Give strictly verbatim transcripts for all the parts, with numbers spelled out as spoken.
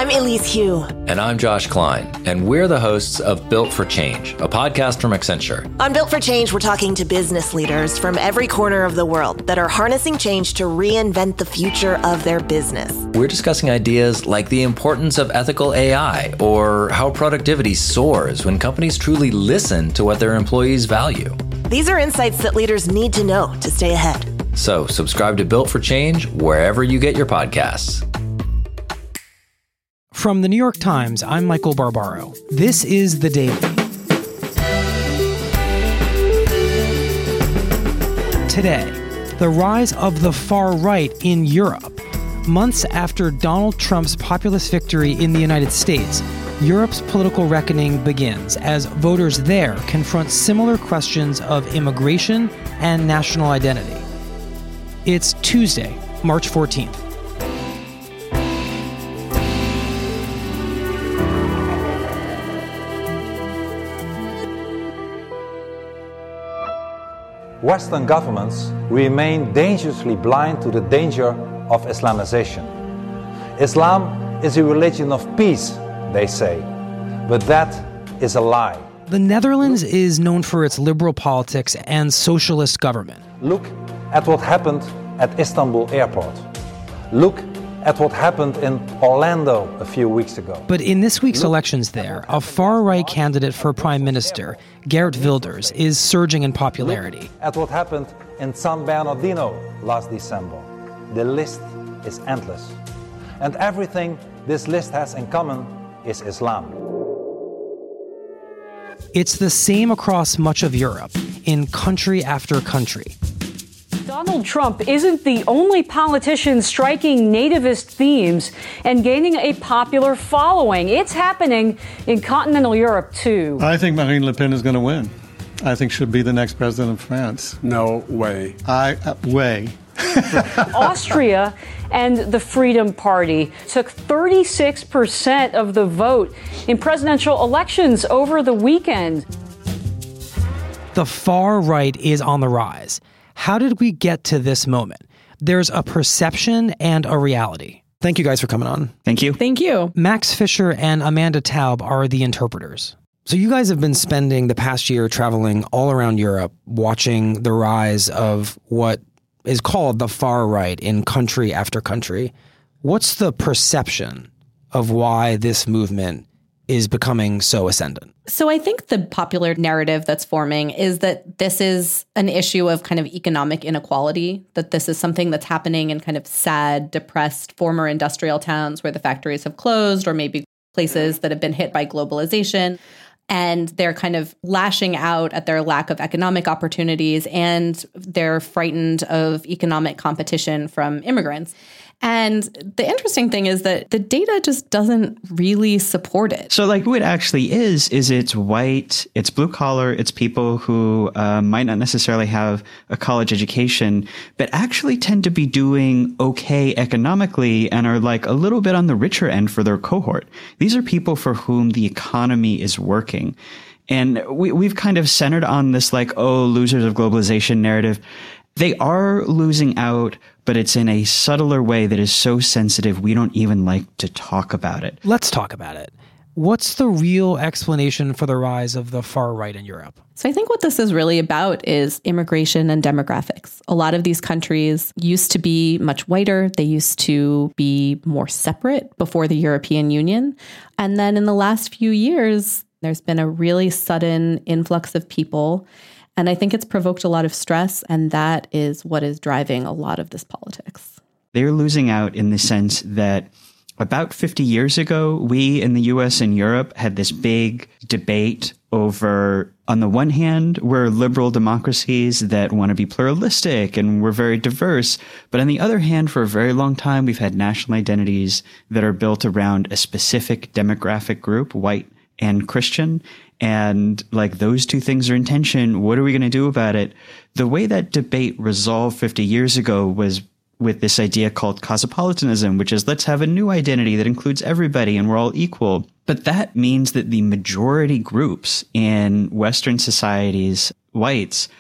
I'm Elise Hu. And I'm Josh Klein, and we're the hosts of Built for Change, a podcast from Accenture. On Built for Change, we're talking to business leaders from every corner of the world that are harnessing change to reinvent the future of their business. We're discussing ideas like the importance of ethical A I or how productivity soars when companies truly listen to what their employees value. These are insights that leaders need to know to stay ahead. So subscribe to Built for Change wherever you get your podcasts. From the New York Times, I'm Michael Barbaro. This is The Daily. Today, the rise of the far right in Europe. Months after Donald Trump's populist victory in the United States, Europe's political reckoning begins as voters there confront similar questions of immigration and national identity. It's Tuesday, March fourteenth. Western governments remain dangerously blind to the danger of Islamization. Islam is a religion of peace, they say, but that is a lie. The Netherlands is known for its liberal politics and socialist government. Look at what happened at Istanbul airport. Look at what happened in Orlando a few weeks ago. But in this week's elections there, a far-right candidate for prime minister, Geert Wilders, is surging in popularity. Look at what happened in San Bernardino last December. The list is endless. And everything this list has in common is Islam. It's the same across much of Europe, in country after country. Donald Trump isn't the only politician striking nativist themes and gaining a popular following. It's happening in continental Europe, too. I think Marine Le Pen is going to win. I think she'll be the next president of France. No way. I, uh, way. Austria and the Freedom Party took thirty-six percent of the vote in presidential elections over the weekend. The far right is on the rise. How did we get to this moment? There's a perception and a reality. Thank you guys for coming on. Thank you. Thank you. Max Fisher and Amanda Taub are the interpreters. So you guys have been spending the past year traveling all around Europe, watching the rise of what is called the far right in country after country. What's the perception of why this movement is becoming so ascendant? So I think the popular narrative that's forming is that this is an issue of kind of economic inequality, that this is something that's happening in kind of sad, depressed former industrial towns where the factories have closed, or maybe places that have been hit by globalization. And they're kind of lashing out at their lack of economic opportunities, and they're frightened of economic competition from immigrants. And the interesting thing is that the data just doesn't really support it. So like who it actually is, is it's white, it's blue collar, it's people who uh, might not necessarily have a college education, but actually tend to be doing okay economically and are like a little bit on the richer end for their cohort. These are people for whom the economy is working. And we, we've kind of centered on this like, oh, losers of globalization narrative. They are losing out, but it's in a subtler way that is so sensitive we don't even like to talk about it. Let's talk about it. What's the real explanation for the rise of the far right in Europe? So I think what this is really about is immigration and demographics. A lot of these countries used to be much whiter. They used to be more separate before the European Union. And then in the last few years, there's been a really sudden influx of people. And I think it's provoked a lot of stress, and that is what is driving a lot of this politics. They're losing out in the sense that about fifty years ago, we in the U S and Europe had this big debate over, on the one hand, we're liberal democracies that want to be pluralistic and we're very diverse. But on the other hand, for a very long time, we've had national identities that are built around a specific demographic group, white and Christian. And like those two things are in tension. What are we going to do about it? The way that debate resolved fifty years ago was with this idea called cosmopolitanism, which is let's have a new identity that includes everybody and we're all equal. But that means that the majority groups in Western societies, whites,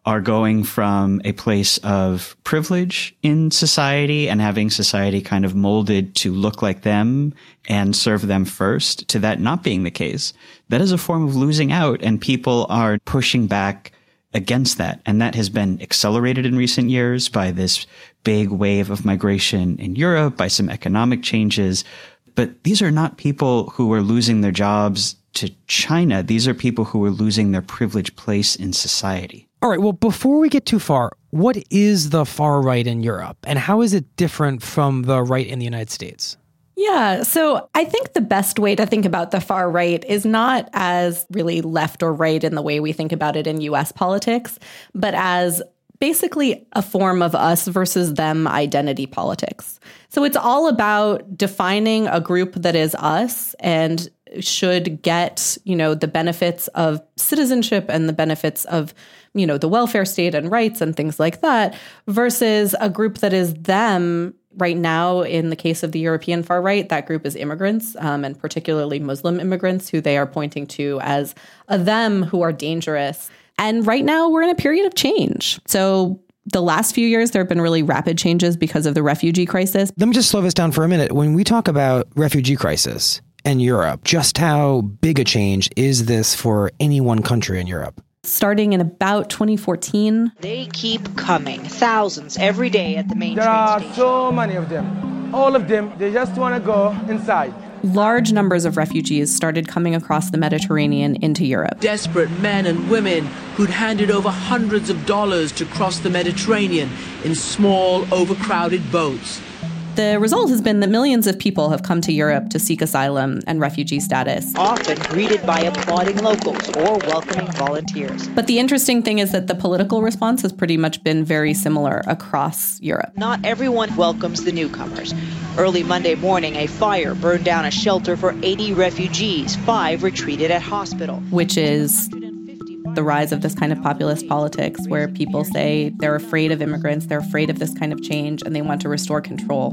are going from a place of privilege in society and having society kind of molded to look like them and serve them first to that not being the case. That is a form of losing out, and people are pushing back against that. And that has been accelerated in recent years by this big wave of migration in Europe, by some economic changes. But these are not people who are losing their jobs to China. These are people who are losing their privileged place in society. All right, well, before we get too far, what is the far right in Europe, and how is it different from the right in the United States? Yeah, so I think the best way to think about the far right is not as really left or right in the way we think about it in U S politics, but as basically a form of us versus them identity politics. So it's all about defining a group that is us and should get, you know, the benefits of citizenship and the benefits of, you know, the welfare state and rights and things like that, versus a group that is them. Right now, in the case of the European far right, that group is immigrants, um, and particularly Muslim immigrants, who they are pointing to as a them who are dangerous. And right now, we're in a period of change. So the last few years, there have been really rapid changes because of the refugee crisis. Let me just slow this down for a minute. When we talk about refugee crisis and Europe, just how big a change is this for any one country in Europe? Starting in about twenty fourteen. They keep coming, thousands every day at the main there train station. There are so many of them. All of them, they just want to go inside. Large numbers of refugees started coming across the Mediterranean into Europe. Desperate men and women who'd handed over hundreds of dollars to cross the Mediterranean in small, overcrowded boats. The result has been that millions of people have come to Europe to seek asylum and refugee status. Often greeted by applauding locals or welcoming volunteers. But the interesting thing is that the political response has pretty much been very similar across Europe. Not everyone welcomes the newcomers. Early Monday morning, a fire burned down a shelter for eighty refugees. Five retreated at hospital. Which is the rise of this kind of populist politics where people say they're afraid of immigrants, they're afraid of this kind of change, and they want to restore control.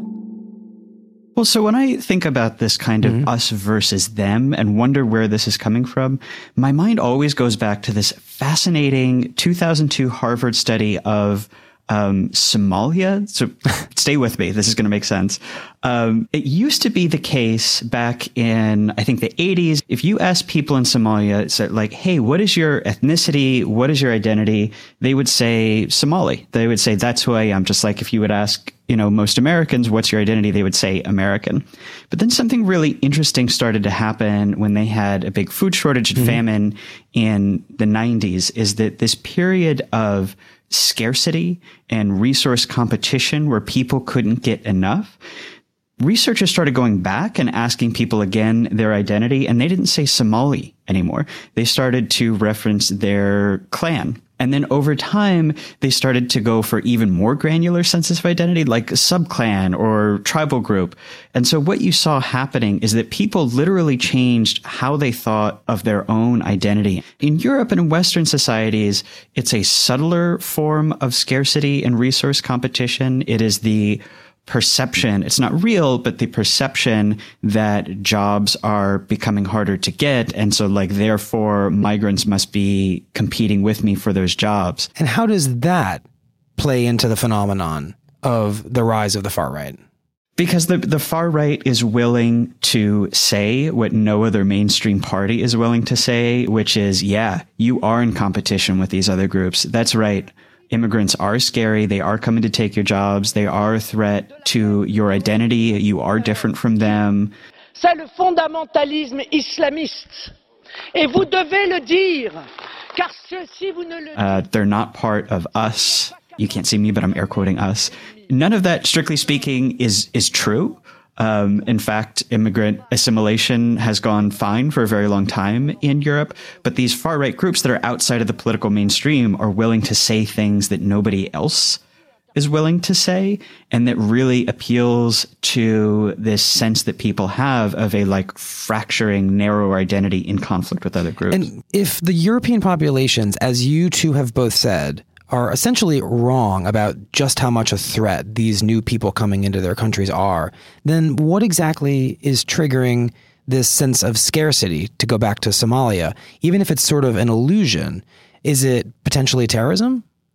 Well, so when I think about this kind of mm-hmm. us versus them and wonder where this is coming from, my mind always goes back to this fascinating two thousand two Harvard study of um, Somalia. So stay with me. This is going to make sense. Um, it used to be the case back in, I think, the eighties. If you ask people in Somalia, so like, hey, what is your ethnicity? What is your identity? They would say Somali. They would say, that's who I am. Just like if you would ask, you know, most Americans, what's your identity? They would say American. But then something really interesting started to happen when they had a big food shortage and mm-hmm. famine in the nineties, is that this period of scarcity and resource competition where people couldn't get enough, researchers started going back and asking people again their identity, and they didn't say Somali anymore. They started to reference their clan. And then over time, they started to go for even more granular senses of identity, like a subclan or tribal group. And so what you saw happening is that people literally changed how they thought of their own identity. In Europe and in Western societies, it's a subtler form of scarcity and resource competition. It is the perception, it's not real, but the perception that jobs are becoming harder to get. And so like, therefore, migrants must be competing with me for those jobs. And how does that play into the phenomenon of the rise of the far right? Because the, the far right is willing to say what no other mainstream party is willing to say, which is, yeah, you are in competition with these other groups. That's right. Immigrants are scary. They are coming to take your jobs. They are a threat to your identity. You are different from them. C'est le fondamentalisme islamiste. Et vous devez le dire, car si vous ne le... Uh, they're not part of us. You can't see me, but I'm air quoting us. None of that, strictly speaking, is is true. Um, in fact, immigrant assimilation has gone fine for a very long time in Europe. But these far-right groups that are outside of the political mainstream are willing to say things that nobody else is willing to say, and that really appeals to this sense that people have of a like fracturing, narrow identity in conflict with other groups. And if the European populations, as you two have both said, are essentially wrong about just how much a threat these new people coming into their countries are, then what exactly is triggering this sense of scarcity, to go back to Somalia? Even if it's sort of an illusion, is it potentially terrorism?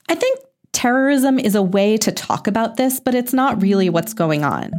I think terrorism is a way to talk about this, but it's not really what's going on.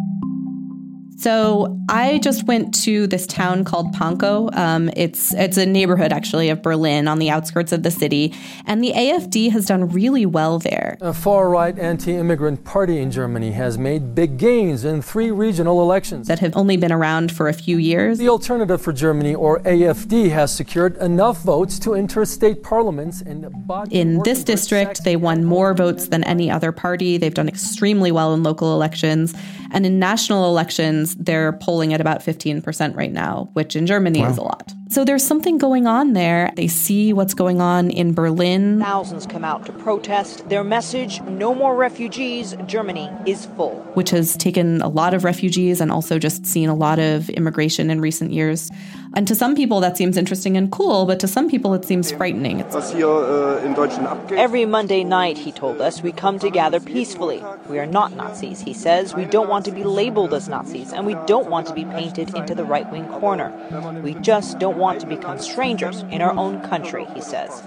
So I just went to this town called Pankow. Um, it's it's a neighborhood, actually, of Berlin on the outskirts of the city. And the A F D has done really well there. A far-right anti-immigrant party in Germany has made big gains in three regional elections that have only been around for a few years. The Alternative for Germany, or A F D, has secured enough votes to enter state parliaments. In, in this district, they won more votes than any other party. They've done extremely well in local elections. And in national elections, they're polling at about fifteen percent right now, which in Germany wow. is a lot. So there's something going on there. They see what's going on in Berlin. Thousands come out to protest. Their message, no more refugees, Germany is full. Which has taken a lot of refugees and also just seen a lot of immigration in recent years. And to some people that seems interesting and cool, but to some people it seems frightening. Every Monday night, he told us, we come to gather peacefully. We are not Nazis, he says. We don't want to be labeled as Nazis, and we don't want to be painted into the right-wing corner. We just don't want to become strangers in our own country, he says.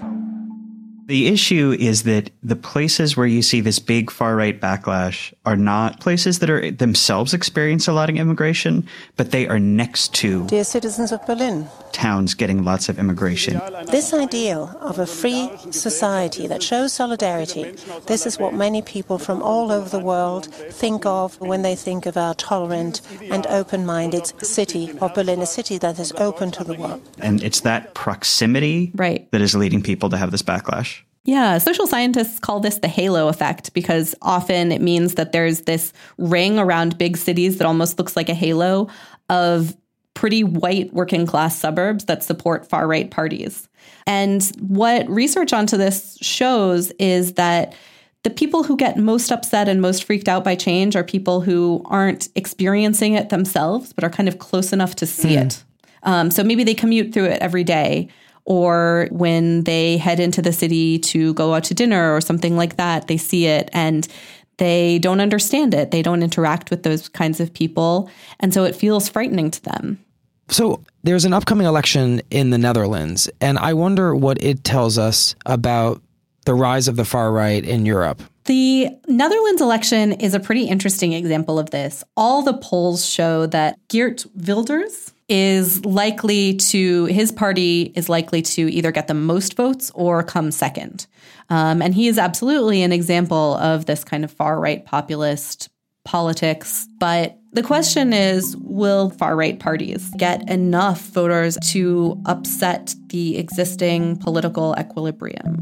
The issue is that the places where you see this big far-right backlash are not places that are themselves experience a lot of immigration, but they are next to dear citizens of Berlin, towns getting lots of immigration. This ideal of a free society that shows solidarity, this is what many people from all over the world think of when they think of our tolerant and open-minded city of Berlin, a city that is open to the world. And it's that proximity right. that is leading people to have this backlash. Yeah, social scientists call this the halo effect because often it means that there's this ring around big cities that almost looks like a halo of pretty white working class suburbs that support far right parties. And what research onto this shows is that the people who get most upset and most freaked out by change are people who aren't experiencing it themselves, but are kind of close enough to see mm. it. Um, so maybe they commute through it every day. Or when they head into the city to go out to dinner or something like that, they see it and they don't understand it. They don't interact with those kinds of people. And so it feels frightening to them. So there's an upcoming election in the Netherlands, and I wonder what it tells us about the rise of the far right in Europe. The Netherlands election is a pretty interesting example of this. All the polls show that Geert Wilders is likely to, his party is likely to either get the most votes or come second. Um, and he is absolutely an example of this kind of far-right populist politics. But the question is, will far-right parties get enough voters to upset the existing political equilibrium?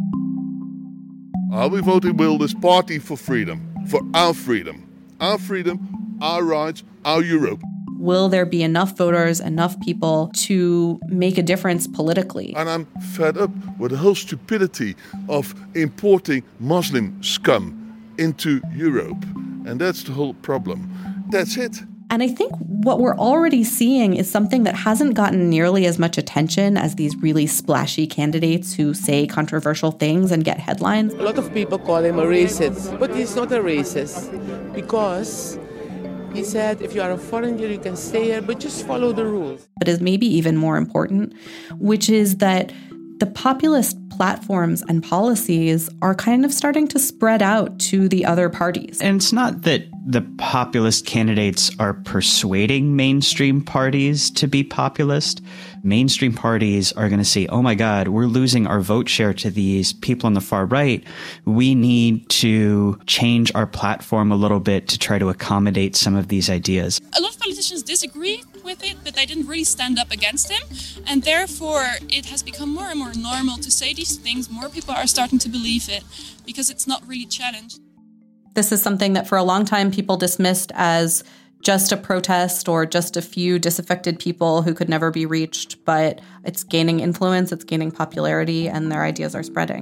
I'll be voting Wilders' Party for Freedom, for our freedom, our freedom, our rights, our Europe. Will there be enough voters, enough people to make a difference politically? And I'm fed up with the whole stupidity of importing Muslim scum into Europe. And that's the whole problem. That's it. And I think what we're already seeing is something that hasn't gotten nearly as much attention as these really splashy candidates who say controversial things and get headlines. A lot of people call him a racist, but he's not a racist because he said, if you are a foreigner, you can stay here, but just follow the rules. But is maybe even more important, which is that the populist platforms and policies are kind of starting to spread out to the other parties. And it's not that the populist candidates are persuading mainstream parties to be populist. Mainstream parties are going to say, oh my God, we're losing our vote share to these people on the far right. We need to change our platform a little bit to try to accommodate some of these ideas. A lot of politicians disagree with it, but they didn't really stand up against him. And therefore, it has become more and more normal to say these things. More people are starting to believe it because it's not really challenged. This is something that for a long time people dismissed as just a protest or just a few disaffected people who could never be reached, but it's gaining influence, it's gaining popularity, and their ideas are spreading.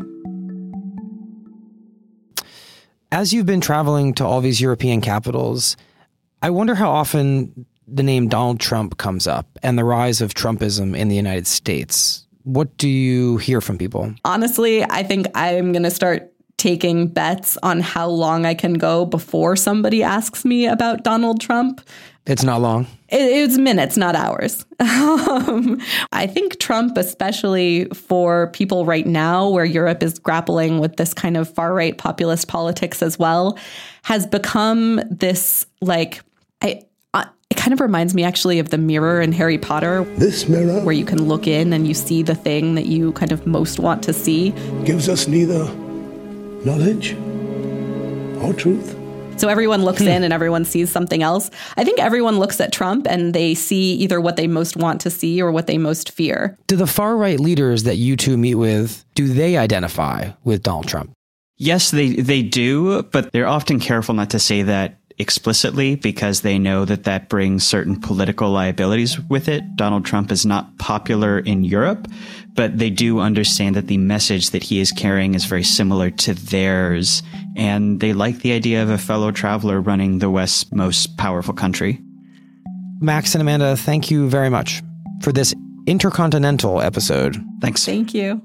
As you've been traveling to all these European capitals, I wonder how often the name Donald Trump comes up and the rise of Trumpism in the United States. What do you hear from people? Honestly, I think I'm going to start taking bets on how long I can go before somebody asks me about Donald Trump. It's not long. It, it's minutes, not hours. Um, I think Trump, especially for people right now where Europe is grappling with this kind of far-right populist politics as well, has become this, like, I, I, it kind of reminds me actually of the mirror in Harry Potter. This mirror, where you can look in and you see the thing that you kind of most want to see, gives us neither knowledge or truth. So everyone looks in and everyone sees something else. I think everyone looks at Trump and they see either what they most want to see or what they most fear. Do the far-right leaders that you two meet with, do they identify with Donald Trump? Yes, they, they do, but they're often careful not to say that explicitly because they know that that brings certain political liabilities with it. Donald Trump is not popular in Europe, but they do understand that the message that he is carrying is very similar to theirs, and they like the idea of a fellow traveler running the West's most powerful country. Max and Amanda, thank you very much for this intercontinental episode. Thanks. Thank you.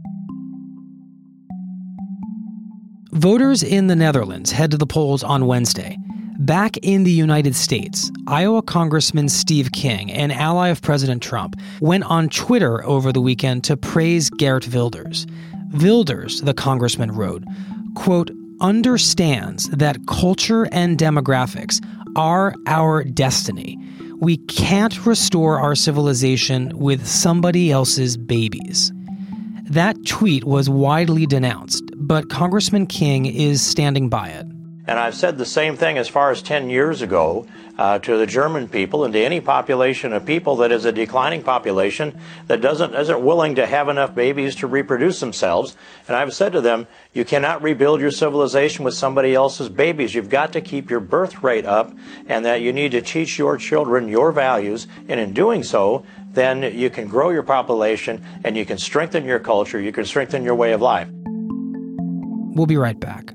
Voters in the Netherlands head to the polls on Wednesday. Back in the United States, Iowa Congressman Steve King, an ally of President Trump, went on Twitter over the weekend to praise Geert Wilders. Wilders, the congressman wrote, quote, understands that culture and demographics are our destiny. We can't restore our civilization with somebody else's babies. That tweet was widely denounced, but Congressman King is standing by it. And I've said the same thing as far as ten years ago uh, to the German people and to any population of people that is a declining population that doesn't isn't willing to have enough babies to reproduce themselves. And I've said to them, you cannot rebuild your civilization with somebody else's babies. You've got to keep your birth rate up, and that you need to teach your children your values. And in doing so, then you can grow your population and you can strengthen your culture. You can strengthen your way of life. We'll be right back.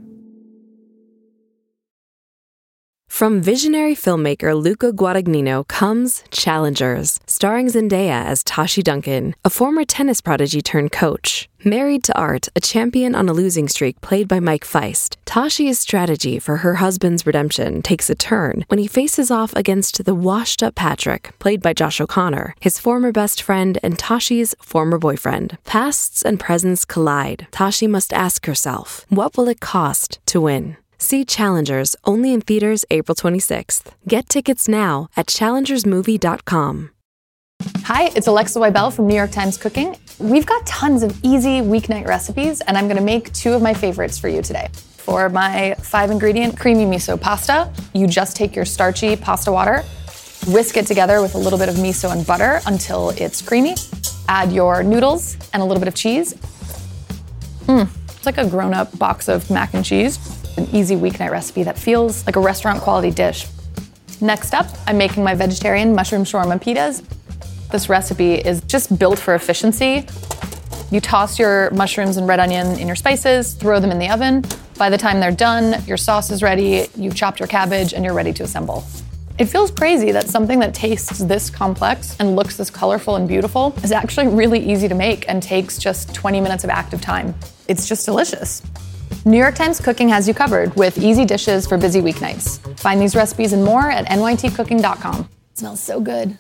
From visionary filmmaker Luca Guadagnino comes Challengers, starring Zendaya as Tashi Duncan, a former tennis prodigy turned coach. Married to Art, a champion on a losing streak played by Mike Feist, Tashi's strategy for her husband's redemption takes a turn when he faces off against the washed-up Patrick, played by Josh O'Connor, his former best friend and Tashi's former boyfriend. Pasts and presents collide. Tashi must ask herself, what will it cost to win? See Challengers, only in theaters April twenty-sixth. Get tickets now at challengers movie dot com. Hi, it's Alexa Wybel from New York Times Cooking. We've got tons of easy weeknight recipes, and I'm gonna make two of my favorites for you today. For my five ingredient creamy miso pasta, you just take your starchy pasta water, whisk it together with a little bit of miso and butter until it's creamy. Add your noodles and a little bit of cheese. Mmm, it's like a grown-up box of mac and cheese. An easy weeknight recipe that feels like a restaurant quality dish. Next up, I'm making my vegetarian mushroom shawarma pitas. This recipe is just built for efficiency. You toss your mushrooms and red onion in your spices, throw them in the oven. By the time they're done, your sauce is ready, you've chopped your cabbage, and you're ready to assemble. It feels crazy that something that tastes this complex and looks this colorful and beautiful is actually really easy to make and takes just twenty minutes of active time. It's just delicious. New York Times Cooking has you covered with easy dishes for busy weeknights. Find these recipes and more at N Y T cooking dot com. It smells so good.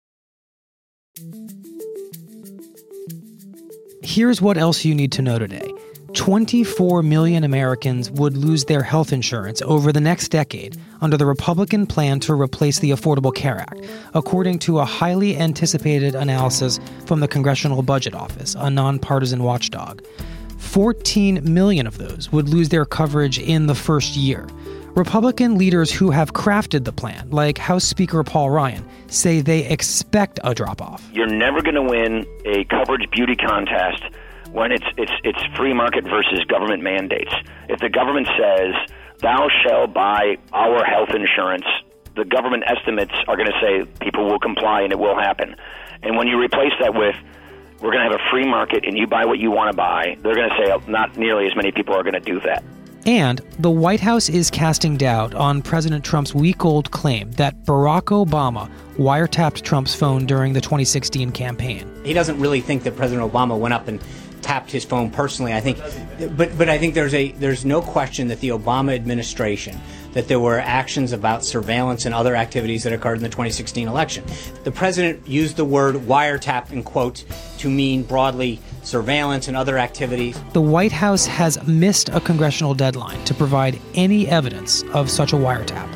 Here's what else you need to know today. twenty-four million Americans would lose their health insurance over the next decade under the Republican plan to replace the Affordable Care Act, according to a highly anticipated analysis from the Congressional Budget Office, a nonpartisan watchdog. fourteen million of those would lose their coverage in the first year. Republican leaders who have crafted the plan, like House Speaker Paul Ryan, say they expect a drop-off. You're never going to win a coverage beauty contest when it's it's it's free market versus government mandates. If the government says, thou shalt buy our health insurance, the government estimates are going to say people will comply and it will happen. And when you replace that with, we're going to have a free market and you buy what you want to buy, they're going to say not nearly as many people are going to do that. And the White House is casting doubt on President Trump's week-old claim that Barack Obama wiretapped Trump's phone during the twenty sixteen campaign. He doesn't really think that President Obama went up and tapped his phone personally. I think, but but I think there's a there's no question that the Obama administration, that there were actions about surveillance and other activities that occurred in the twenty sixteen election. The president used the word wiretap in quotes to mean broadly surveillance and other activities. The White House has missed a congressional deadline to provide any evidence of such a wiretap.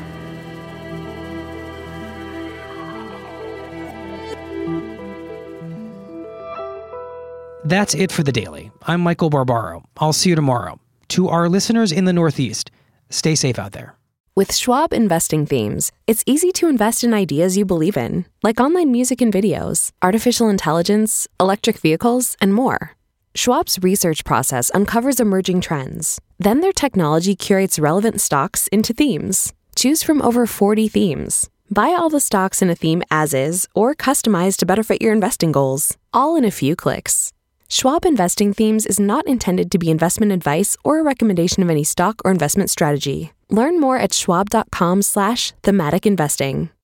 That's it for The Daily. I'm Michael Barbaro. I'll see you tomorrow. To our listeners in the Northeast, stay safe out there. With Schwab Investing Themes, it's easy to invest in ideas you believe in, like online music and videos, artificial intelligence, electric vehicles, and more. Schwab's research process uncovers emerging trends. Then their technology curates relevant stocks into themes. Choose from over forty themes. Buy all the stocks in a theme as is, or customize to better fit your investing goals, all in a few clicks. Schwab Investing Themes is not intended to be investment advice or a recommendation of any stock or investment strategy. Learn more at schwab.com slash thematic investing.